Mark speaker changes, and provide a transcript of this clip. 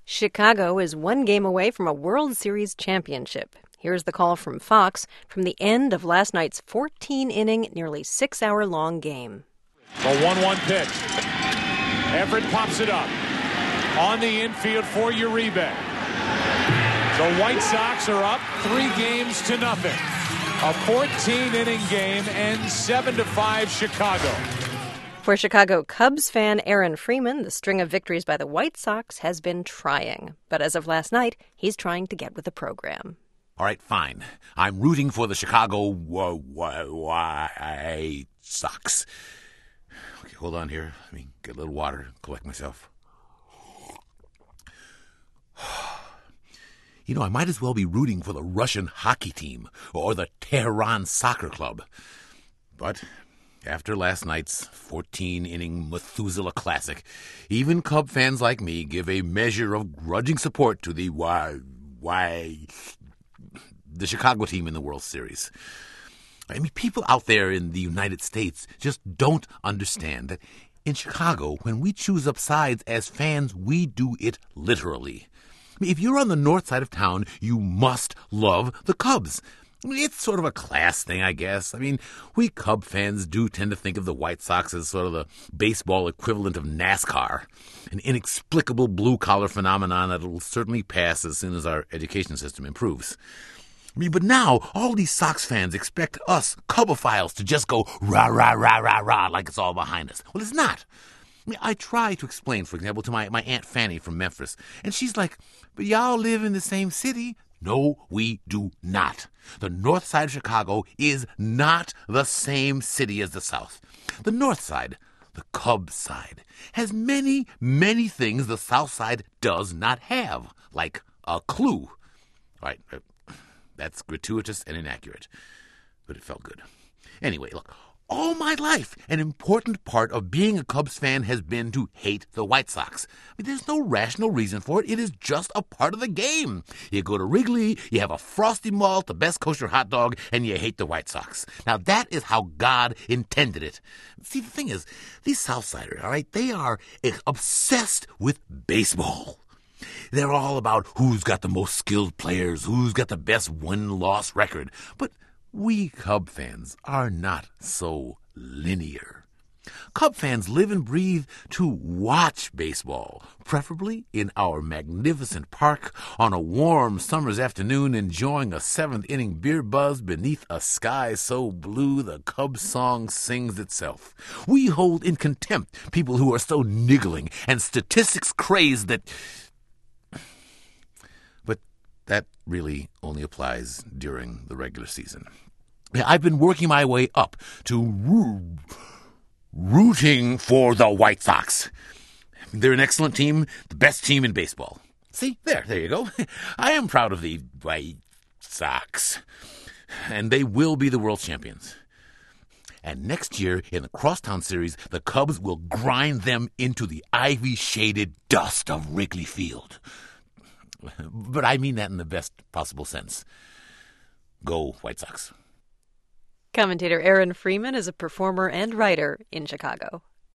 Speaker 1: Chicago is one game away from a World Series championship. Here's the call from Fox from the end of last night's 14-inning, nearly 6-hour-long game.
Speaker 2: A 1-1 pitch. Everett pops it up. On the infield for Uribe. The White Sox are up 3-0. A 14-inning game ends 7-5 Chicago.
Speaker 1: For Chicago Cubs fan Aaron Freeman, the string of victories by the White Sox has been trying. But as of last night, he's trying to get with the program.
Speaker 3: All right, fine. I'm rooting for the Chicago White Sox. Okay, hold on here. Let me get a little water, collect myself. You know, I might as well be rooting for the Russian hockey team or the Tehran soccer club. But after last night's 14-inning Methuselah Classic, even Cub fans like me give a measure of grudging support to the Chicago team in the World Series. I mean, people out there in the United States just don't understand that in Chicago, when we choose up sides as fans, we do it literally. I mean, if you're on the north side of town, you must love the Cubs. It's sort of a class thing, I guess. I mean, we Cub fans do tend to think of the White Sox as sort of the baseball equivalent of NASCAR, an inexplicable blue-collar phenomenon that will certainly pass as soon as our education system improves. I mean, but now all these Sox fans expect us Cubophiles to just go rah, rah, rah, rah, rah, like it's all behind us. Well, it's not. I mean, I try to explain, for example, to my Aunt Fanny from Memphis, and she's like, but y'all live in the same city. No, we do not. The north side of Chicago is not the same city as the south. The north side, the Cubs side, has many, many things the south side does not have, like a clue. All right, that's gratuitous and inaccurate, but it felt good. Anyway, look, all my life, an important part of being a Cubs fan has been to hate the White Sox. I mean, there's no rational reason for it. It is just a part of the game. You go to Wrigley, you have a Frosty Malt, the best kosher hot dog, and you hate the White Sox. Now, that is how God intended it. See, the thing is, these Southsiders, all right, they are obsessed with baseball. They're all about who's got the most skilled players, who's got the best win-loss record. But we Cub fans are not so linear. Cub fans live and breathe to watch baseball, preferably in our magnificent park on a warm summer's afternoon, enjoying a seventh-inning beer buzz beneath a sky so blue the Cub song sings itself. We hold in contempt people who are so niggling and statistics crazed that... But that really only applies during the regular season. I've been working my way up to rooting for the White Sox. They're an excellent team, the best team in baseball. See, there you go. I am proud of the White Sox, and they will be the world champions. And next year, in the Crosstown Series, the Cubs will grind them into the ivy-shaded dust of Wrigley Field. But I mean that in the best possible sense. Go, White Sox.
Speaker 1: Commentator Aaron Freeman is a performer and writer in Chicago.